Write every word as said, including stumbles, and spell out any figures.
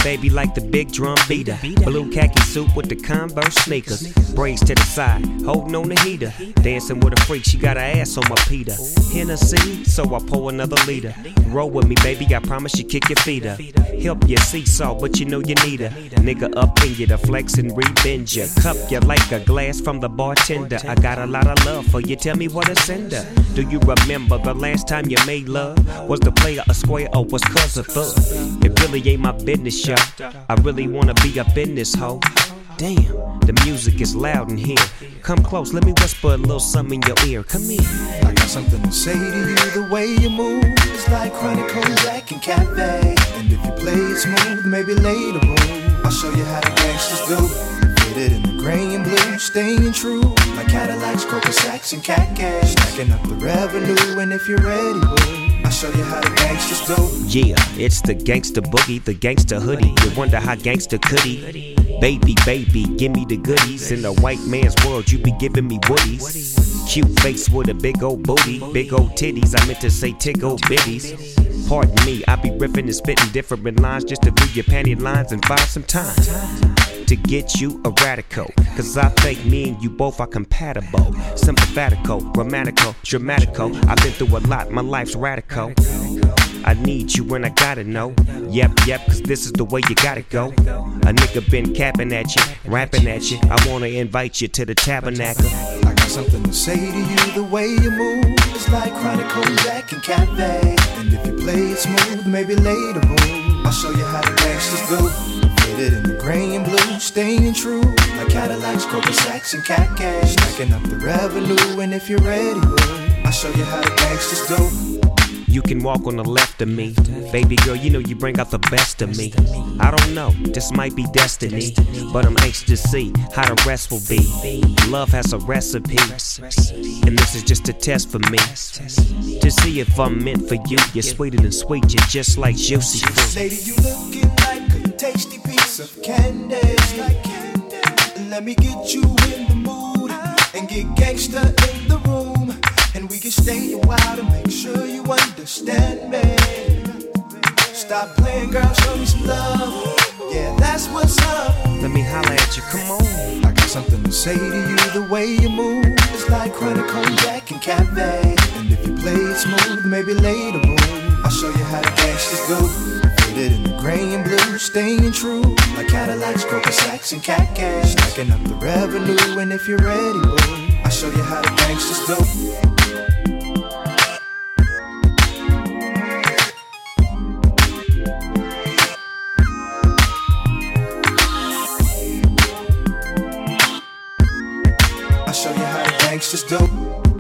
baby like the big drum beater. Blue khaki suit with the Converse sneakers. Braids to the side, holding on the heater. Dancing with a freak, she got her ass on my Peter. Hennessy, so I pour another liter. Roll with me, baby, I promise you kick your feet up. Help you seesaw, but you know you need a nigga up in you to flex and re-bend you. Cup you like a glass from the bartender. I got a lot of love for you, tell me what a sender. Do you remember the last time you made love? Was the player a square or was cuz a thug? It really ain't my business, yo. I really wanna be up in this hoe. Damn, the music is loud in here. Come close, let me whisper a little something in your ear. Come here. I got something to say to you. The way you move is like chronic cognac and cafe. And if you play it smooth, maybe later, boo, I'll show you how the gangsters do. Fitted in the gray and blue, staying true. Like Cadillacs, Coca Sacks, and Cat Cash. Stacking up the revenue, and if you're ready, boo, I'll show you how the gangsters do. Yeah, it's the gangster boogie, the gangster hoodie. You wonder how gangster could he? Baby, baby, give me the goodies. In the white man's world, you be giving me woodies. Cute face with a big old booty, big old titties. I meant to say tick old bitties. Pardon me, I be riffing and spitting different lines just to view your panty lines and find some time to get you a radical. Cause I think me and you both are compatible. Sympathetical, romantical, dramatical. I've been through a lot, my life's radical. I need you and I gotta know. Yep, yep, cause this is the way you gotta go. A nigga been capping at you, rapping at you. I wanna invite you to the tabernacle. I got something to say to you. The way you move is like chronic cognac and cafe. And if you play it smooth, maybe later, boo, I'll show you how the gangsters do. Fitted in the gray and blue, staying true. Like Cadillacs, Coca Sacks, and Cat Cash. Stacking up the revenue, and if you're ready, boo, I'll show you how the gangsters do. You can walk on the left of me. Baby girl, you know you bring out the best of me. I don't know, this might be destiny, but I'm anxious to see how the rest will be. Love has a recipe, and this is just a test for me to see if I'm meant for you. You're sweeter than sweet, you're just like juicy fruit. Lady, you looking like a tasty piece of candy. Like candy. Let me get you in the mood and get gangsta in the room. And we can stay a while to make sure you understand me. Stop playing, girl, show me some love. Yeah, that's what's up. Let me holler at you, come on. I got something to say to you. The way you move is like chronic cognac and cafe. And if you play it smooth, maybe later, boo, I'll show you how the gangsters do. Fitted in the gray and blue, staying true. Like Cadillacs, Coca Sacks, and Cat Cash. Stacking up the revenue, and if you're ready, boo, I'll show you how the gangsters do. I'll show you how the gangsters do.